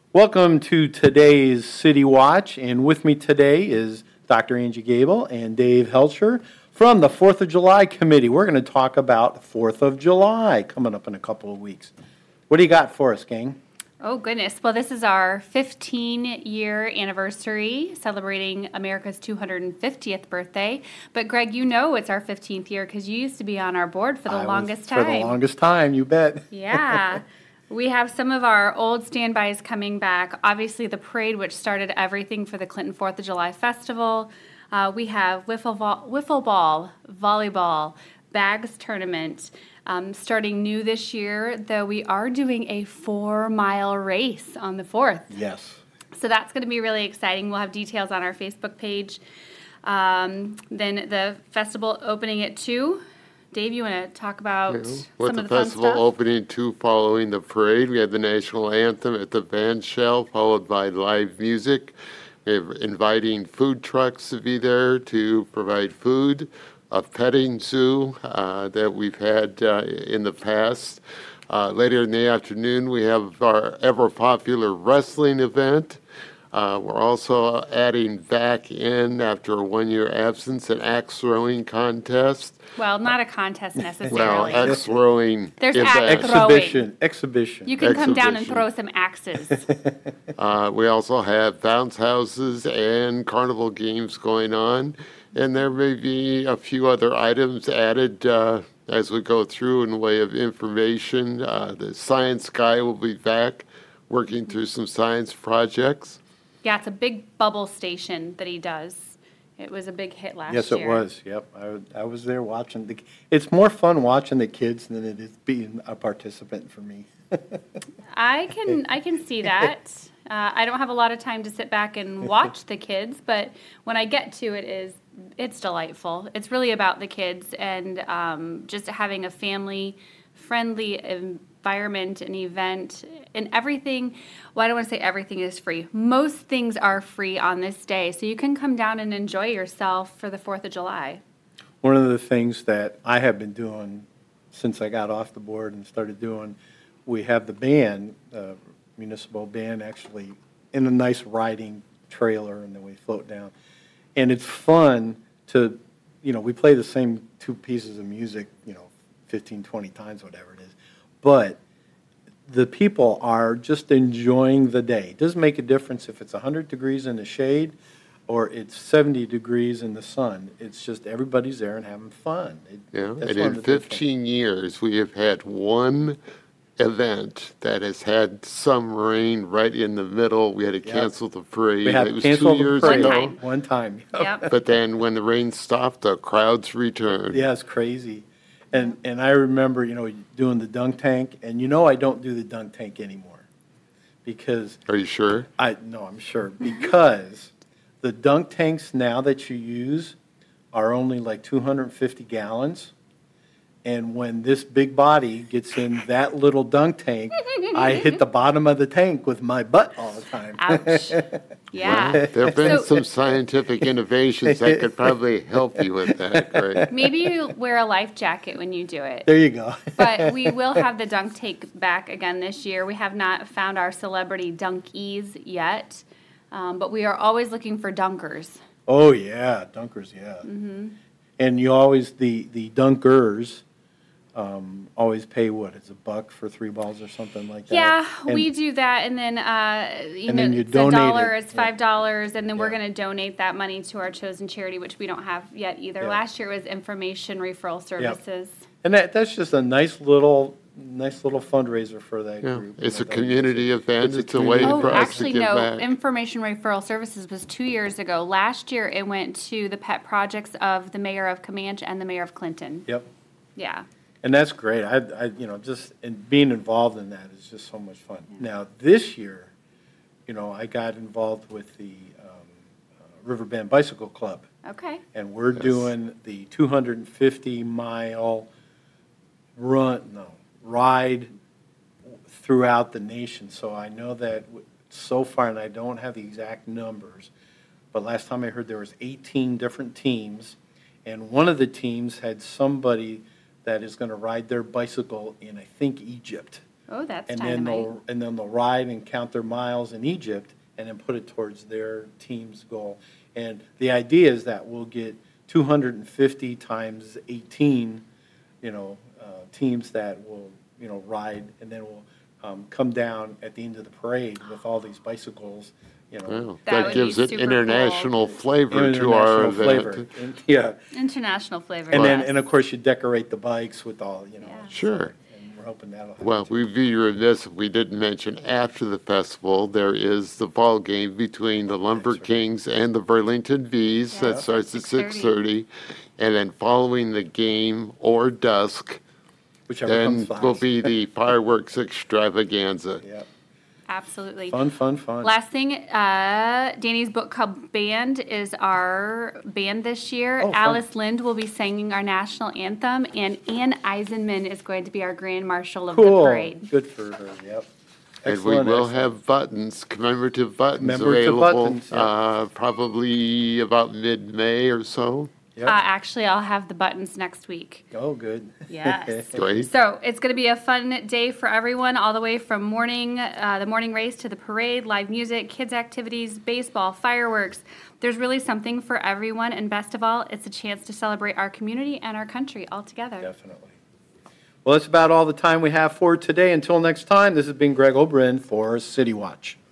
Welcome to today's City Watch, and with me today is Dr. Angie Gable and Dave Helcher from the 4th of July Committee. We're going to talk about 4th of July coming up in a couple of weeks. What do you got for us, gang? Oh, goodness. Well, this is our 15-year anniversary, celebrating America's 250th birthday. But, Greg, you know it's our 15th year because you used to be on our board for the longest time. For the longest time, you bet. Yeah. We have some of our old standbys coming back. Obviously, the parade, which started everything for the Clinton 4th of July Festival. We have wiffle ball, volleyball, bags tournament. Starting new this year, though, we are doing a 4-mile race on the 4th. Yes. So that's going to be really exciting. We'll have details on our Facebook page. Then the festival opening at 2. Dave, you want to talk about some of the fun stuff? With the festival opening at 2 following the parade, we have the national anthem at the band shell, followed by live music. We're inviting food trucks to be there to provide food. A petting zoo that we've had in the past. Later in the afternoon, we have our ever-popular wrestling event. We're also adding back in, after a 1-year absence, an axe throwing contest. Well, not a contest necessarily. Well, axe throwing There's event. axe Exhibition. You can come down and throw some axes. We also have bounce houses and carnival games going on. And there may be a few other items added as we go through in the way of information. The science guy will be back working through some science projects. Yeah, it's a big bubble station that he does. It was a big hit last year. Yes, it was. Yep, I was there watching. It's more fun watching the kids than it is being a participant for me. I can see that. I don't have a lot of time to sit back and watch the kids, but when I get to it, it's delightful. It's really about the kids and just having a family-friendly environment and event and everything. Well, I don't want to say everything is free. Most things are free on this day, so you can come down and enjoy yourself for the 4th of July. One of the things that I have been doing since I got off the board and started doing, we have the band, municipal band, actually in a nice riding trailer, and then we float down. And it's fun to, we play the same 2 pieces of music, 15, 20 times, whatever it is. But the people are just enjoying the day. It doesn't make a difference if it's 100 degrees in the shade or it's 70 degrees in the sun. It's just everybody's there and having fun. And in 15 years, we have had one event that has had some rain right in the middle. We had to cancel the parade. We had it was to cancel 2 years the parade ago. One time. Yep. But then when the rain stopped, the crowds returned. Yeah, it's crazy. And I remember, doing the dunk tank, and I don't do the dunk tank anymore because Are you sure? No, I'm sure, because the dunk tanks now that you use are only like 250 gallons. And when this big body gets in that little dunk tank, I hit the bottom of the tank with my butt all the time. Ouch. Yeah. Well, there have been some scientific innovations that could probably help you with that, Greg. Maybe you wear a life jacket when you do it. There you go. But we will have the dunk tank back again this year. We have not found our celebrity dunkies yet, but we are always looking for dunkers. Oh, yeah, dunkers, yeah. Mm-hmm. And you always, the dunkers, always pay what? It's $1 for 3 balls or something like that. Yeah, and we do that, and then you it's donate $1, it. it's $5, and then we're going to donate that money to our chosen charity, which we don't have yet either. Yeah. Last year was Information Referral Services. And that's just a nice little fundraiser for that group. It's a community event. It's a way Oh, for us actually, to give no. back. Information Referral Services was 2 years ago. Last year, it went to the pet projects of the mayor of Comanche and the mayor of Clinton. Yep. Yeah. And that's great. Just being involved in that is just so much fun. Yeah. Now, this year, I got involved with the Riverbend Bicycle Club. Okay. And we're doing the 250-mile ride throughout the nation. So I know that so far, and I don't have the exact numbers, but last time I heard there was 18 different teams, and one of the teams had somebody that is going to ride their bicycle in, I think, Egypt Oh, that's And then dynamite. they'll ride and count their miles in Egypt and then put it towards their team's goal. And the idea is that we'll get 250 times 18, teams that will, ride, and then we'll come down at the end of the parade with all these bicycles, Wow. That That would gives be it super international flavor to our international flavor. event. And, yeah, International flavor. and then, yes. and of course, you decorate the bikes with all, Yeah. Sure. and we're hoping that'll happen. Well, too. we'd be remiss if we didn't mention after the festival, there is the ball game between the Lumber right. Kings and the Burlington Bees. Yeah, That starts at 6:30. 6:30. And then following the game or dusk, Whichever then comes will last. be the fireworks extravaganza. Yeah, Absolutely. fun. Last thing, Danny's Book Club Band is our band this year. Oh, fun. Alice Lind will be singing our national anthem, and Ann Eisenman is going to be our grand marshal of the Cool, parade. good for her, yep. And we Excellent, will excellent. have buttons, commemorative buttons Commemorative available, buttons, yeah. probably about mid-May or so. Yep. Actually, I'll have the buttons next week. Oh, good. Yes. Great. So it's going to be a fun day for everyone, all the way from the morning race to the parade, live music, kids' activities, baseball, fireworks. There's really something for everyone, and best of all, it's a chance to celebrate our community and our country all together. Definitely. Well, that's about all the time we have for today. Until next time, this has been Greg Oberon for City Watch.